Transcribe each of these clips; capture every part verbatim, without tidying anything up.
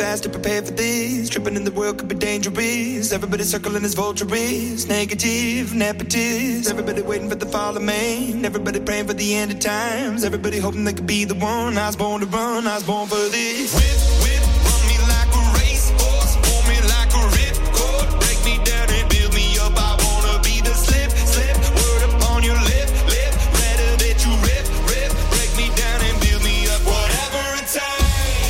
fast to prepare for this. Tripping in the world could be dangerous. Everybody circling as vultures. Negative, nepotist. Everybody waiting for the fall of man. Everybody praying for the end of times. Everybody hoping they could be the one. I was born to run, I was born for this. Whip, whip, run me like a racehorse. Pull me like a ripcord. Break me down and build me up. I wanna be the slip, slip. Word upon your lip, lip. Better that you rip, rip. Break me down and build me up. Whatever it takes.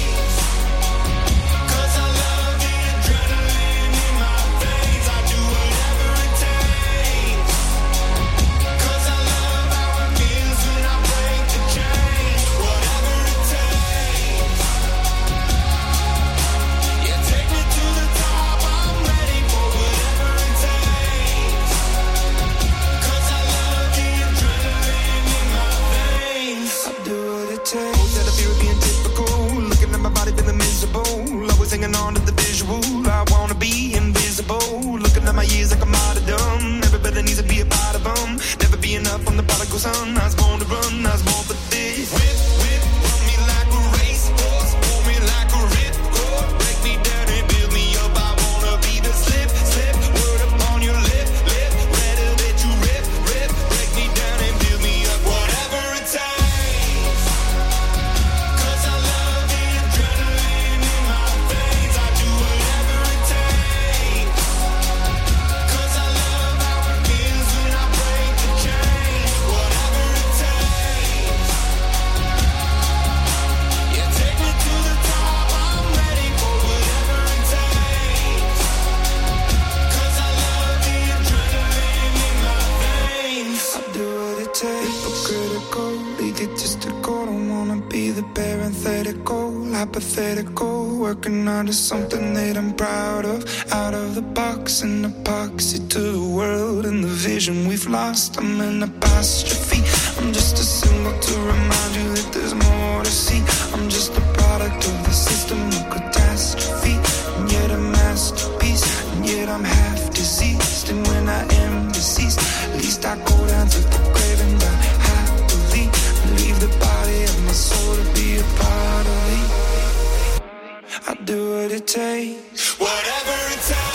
Hanging on to the visual, I wanna be invisible. Looking at my years like I'm out of dumb. Everybody needs to be a part of them. Never be enough from the prodigal son. I was born to run, I was born for this. Whip, whip, run me like a racehorse. Pull me like a ripcord. Break me down and build me up. I wanna be the slip, slip. Word upon your lip, lip. Better that you rip, rip. Break me down and build me up. Whatever it takes. Hypothetical, working onto something that I'm proud of. Out of the box, an epoxy to the world and the vision we've lost. I'm an apostrophe. I'm just a symbol to remind you that there's more to see. I'm just a product of the system of catastrophe, and yet a masterpiece. And yet I'm half diseased, and when I am deceased, at least I go down to the grave and die happily, and leave the body of my soul to be a part of me. I do what it takes, whatever it takes.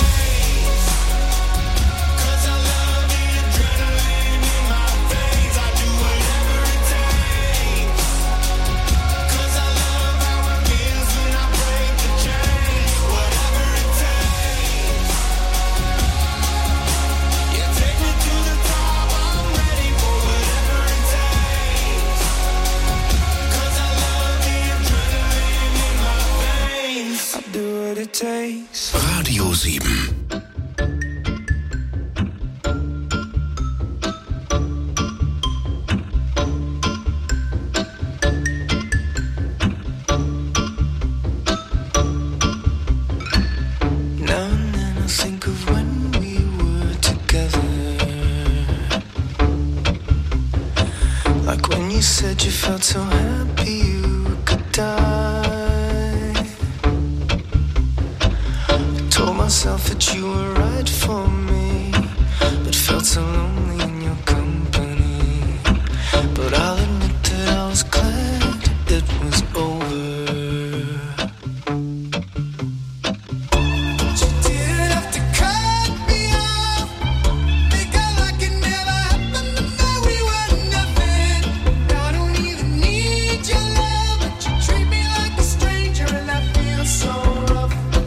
Radio sieben.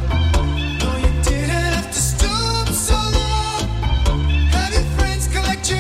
Collect your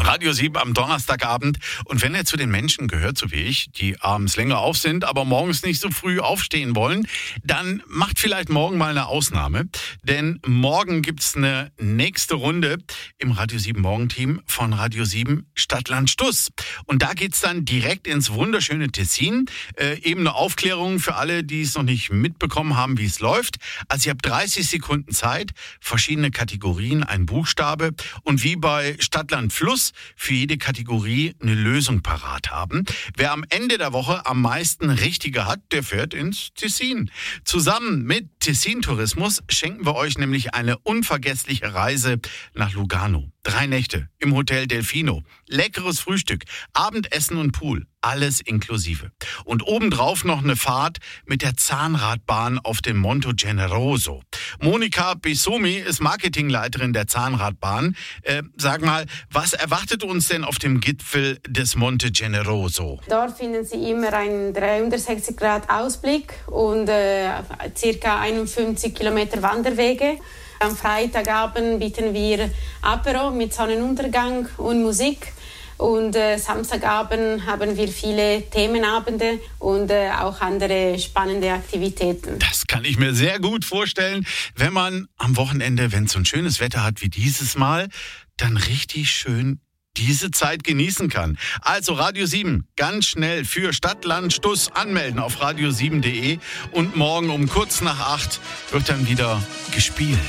Radio sieben am Donnerstagabend. Und wenn ihr zu den Menschen gehört, so wie ich, die abends länger auf sind, aber morgens nicht so früh aufstehen wollen, dann macht vielleicht morgen mal eine Ausnahme. Denn morgen gibt's eine nächste Runde im Radio sieben Morgenteam von Radio sieben Stadtland Stuss. Und da geht's dann direkt ins wunderschöne Tessin. Äh, eben eine Aufklärung für alle, die es noch nicht mitbekommen haben, wie es läuft. Also ihr habt dreißig Sekunden Zeit, verschiedene Kategorien, ein Buchstabe und wie bei Stadtland Fluss für jede Kategorie eine Lösung parat haben. Wer am Ende der Woche am meisten Richtige hat, der fährt ins Tessin. Zusammen mit Tessin Tourismus schenken wir euch nämlich eine unvergessliche Reise nach Lugano. Drei Nächte im Hotel Delfino, leckeres Frühstück, Abendessen und Pool, alles inklusive. Und obendrauf noch eine Fahrt mit der Zahnradbahn auf dem Monte Generoso. Monika Bissomi ist Marketingleiterin der Zahnradbahn. Äh, sag mal, was erwartet uns denn auf dem Gipfel des Monte Generoso? Dort finden Sie immer einen dreihundertsechzig Grad Ausblick und äh, circa einundfünfzig Kilometer Wanderwege. Am Freitagabend bieten wir Apero mit Sonnenuntergang und Musik. Und äh, Samstagabend haben wir viele Themenabende und äh, auch andere spannende Aktivitäten. Das kann ich mir sehr gut vorstellen, wenn man am Wochenende, wenn es so ein schönes Wetter hat wie dieses Mal, dann richtig schön diese Zeit genießen kann. Also Radio sieben, ganz schnell für Stadtland Stuss anmelden auf radio sieben punkt de und morgen um kurz nach acht wird dann wieder gespielt.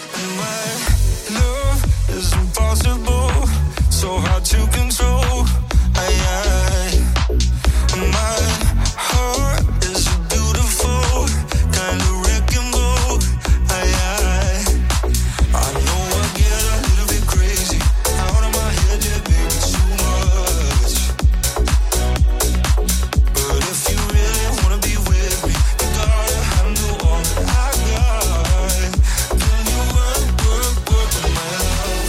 So hard to control. I, I, my heart is a beautiful kind of wrecking ball. I, I, I know I get a little bit crazy out of my head, yeah, baby, too much. But if you really wanna be with me, you gotta handle all that I got. Can you work, work, work with my love?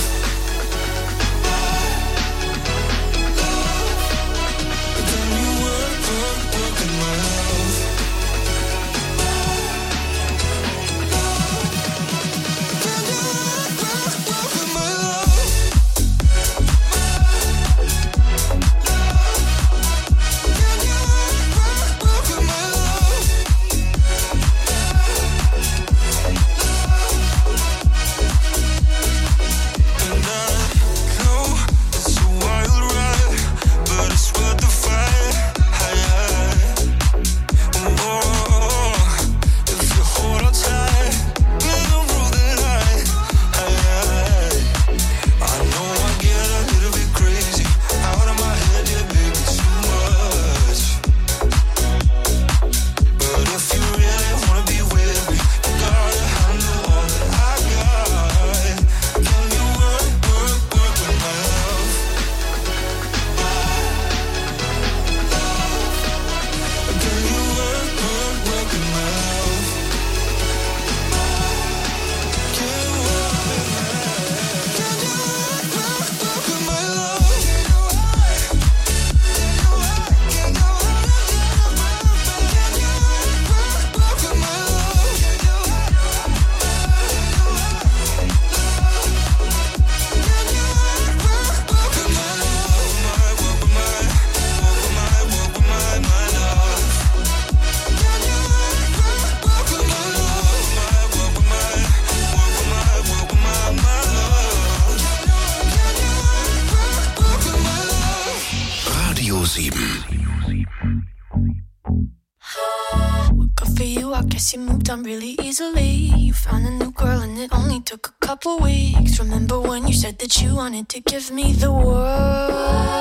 You moved on really easily. You found a new girl and it only took a couple weeks. Remember when you said that you wanted to give me the world?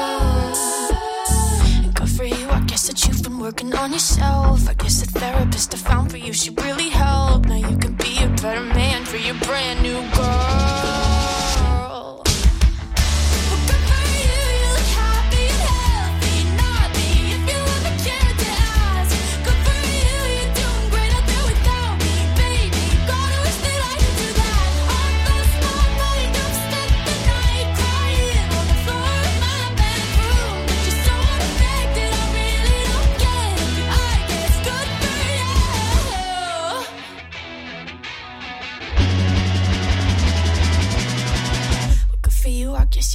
And good for you, I guess that you've been working on yourself. I guess the therapist I found for you, she really helped. Now you can be a better man for your brand new girl. Yeah. 'Cause I feel you, you're happy and healthy, not me. If you ever care to ask, good for you, you're doing great out there without me, baby. God, I wish that I could do that. All the smart money don't step the night, crying on the floor of my bedroom. But you're so addicted, I really don't get it. I guess good for you. Radio sieben.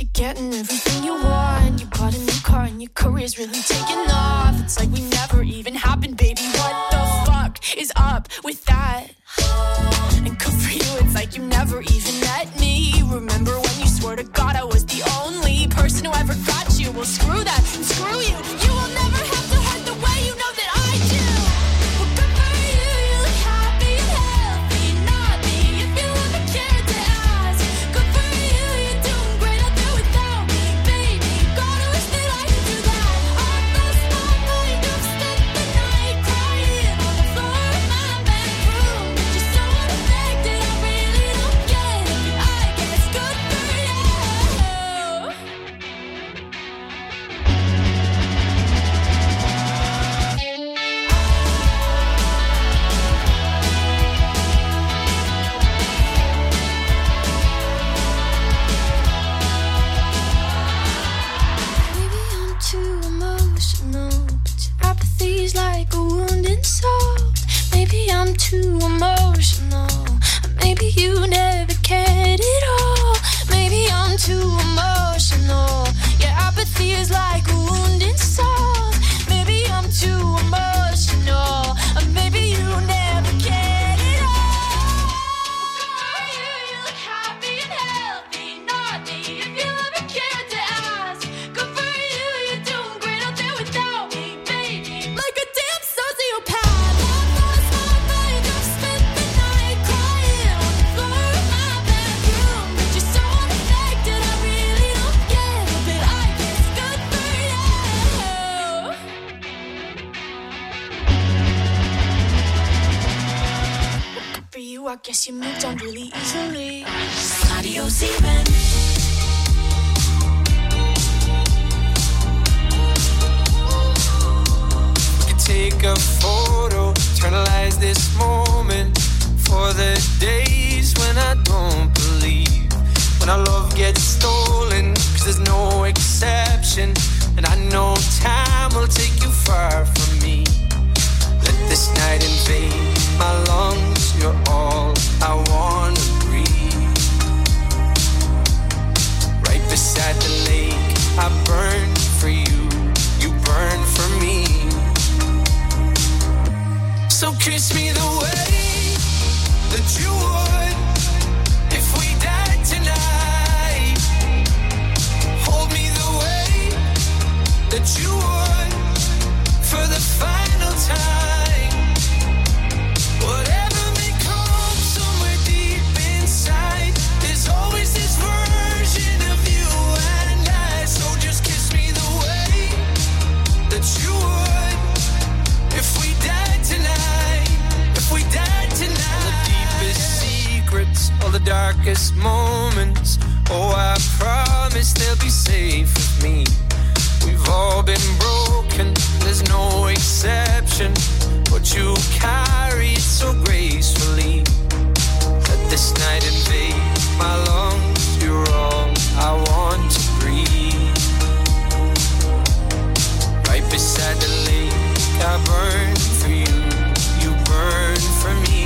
you're getting everything you want. You bought a new car and your career's really taking off. It's like we never even happened, baby. What the fuck is up with that? And good for you, it's like you never even met me. Remember when you swore to God I was the only person who ever got you? Well, screw that and screw you. You will never have to hurt the way you know that I do. Well, good for you, you look happy and healthy. Not me, if you ever cared to ask. Good for you, you're doing great out there without me, baby. Gotta wish that I could do that. I lost my mind, you've spent the night crying on the floor of my bedroom. But you're so unaffected, I really don't get it. But I guess good for you. Maybe I'm too emotional, but your apathy's like a wounded soul. Maybe I'm too emotional, or maybe you never cared at all. Maybe I'm too emotional, your apathy is like a wounded soul. Maybe I'm too emotional, or maybe you never cared at all. For you, you look happy and healthy. Not me, if you ever cared to ask. Good for you, you're doing great out there without me, baby. Like a damn sociopath. I lost my mind, I've spent the night crying on the floor of my bedroom. But you're so unaffected, I really don't get it. But I guess good for you. Good for you, I guess you moved on really easily. Radio sieben. could take a photo, eternalize this moment for the days when I don't believe, when our love gets stolen, cause there's no exception, and I know time will take you far from me. Let this night invade my lungs, you're all I wanna breathe. Right beside the lake, I burn for you, you burn for me. So kiss me the way that you would if we died tonight. Hold me the way that you would for the final time. Whatever may come somewhere deep inside, there's always this version of you and I. So just kiss me the way that you would if we died tonight. If we died tonight. All the deepest secrets, all the darkest moments, oh, I promise they'll be safe with me. We've all been broken, there's no exception, but you carry it so gracefully. Let this night invade my lungs, you're all I want to breathe. Right beside the lake, I burn for you, you burn for me.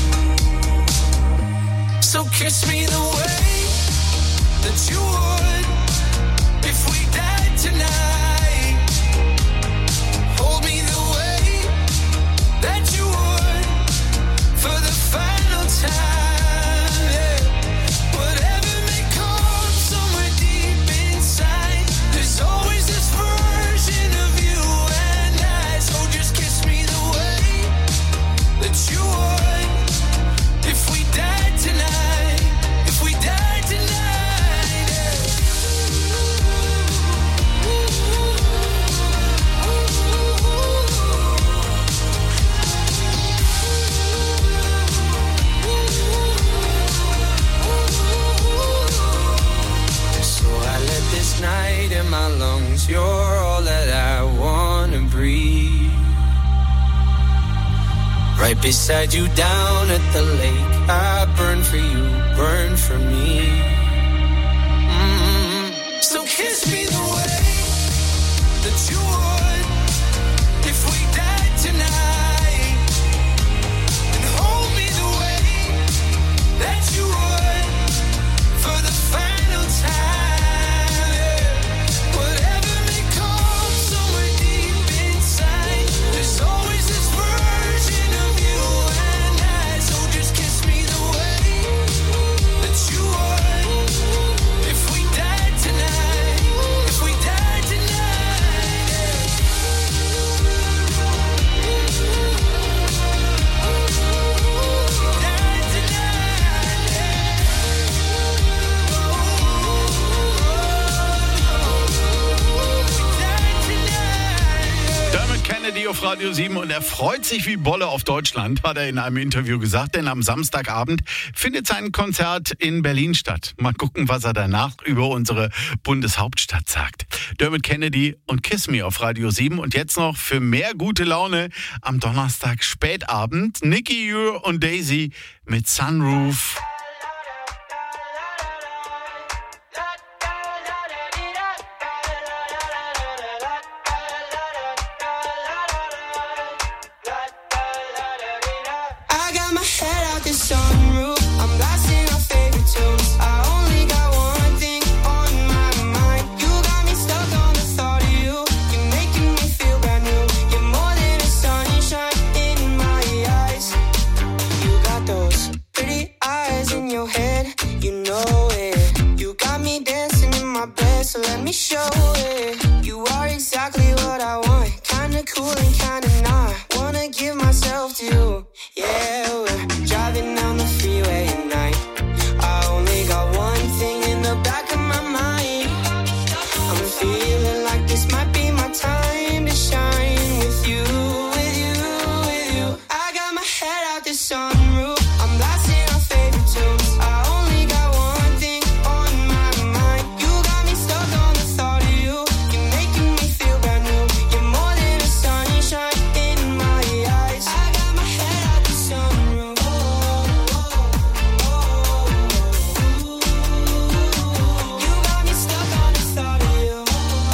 So kiss me the way that you would if we died tonight. Hold me the way that you would for the final time. Yeah. Whatever may come somewhere deep inside, there's always this version of you and I. So just kiss me the way that you would if we died tonight. If we died tonight. Yeah. So I let this night in my lungs, you're all that I wanna breathe. Right beside you down at the lake, I burn for you, burn for me. Mm-hmm. So kiss me the way that you would if we died tonight, and hold me the way that you would for the final time. Radio sieben und er freut sich wie Bolle auf Deutschland, hat er in einem Interview gesagt, denn am Samstagabend findet sein Konzert in Berlin statt. Mal gucken, was er danach über unsere Bundeshauptstadt sagt. Dermot Kennedy und Kiss Me auf Radio sieben und jetzt noch für mehr gute Laune am Donnerstag Spätabend Nicky Ure und Daisy mit Sunroof. So let me show it. You are exactly what I want. Kinda cool and kinda not. Wanna give myself to you. Yeah, we're driving down the freeway at night. I only got one thing in the back of my mind. I'm feeling like this might be my time to shine with you, with you, with you. I got my head out the sunroof. I'm blasting our favorite tunes. I only got one thing on my mind. You got me stuck on the thought of you. You're making me feel brand new. You're more than a sunshine in my eyes. I got my head out the sunroof. You got me stuck on the thought of you.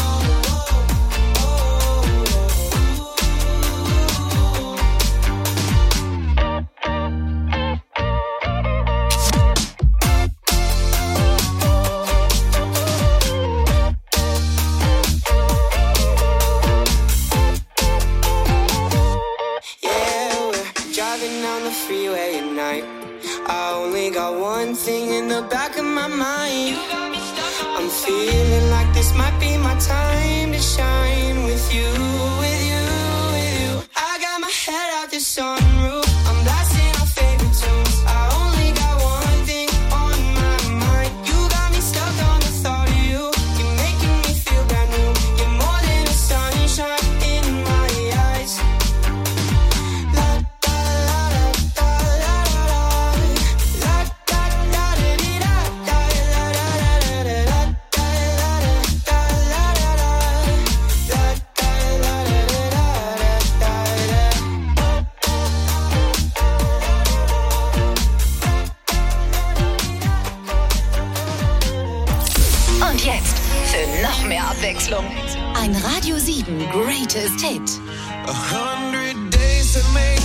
Yeah, we're driving down the freeway at night. I only got one thing in the back of my mind. I'm feeling like this might be my time to shine with you, with you, with you. I got my head out the sunroof. I'm blasting our favorite tunes. I only got one thing on my mind. You got me stuck on the thought of you. You're making me feel brand new. You're more than a sunshine in my eyes. La da la da la la la da da da dee da da la la la la la da la la la la la da la la Und jetzt für noch mehr Abwechslung ein Radio sieben Greatest Hit. A hundred days to make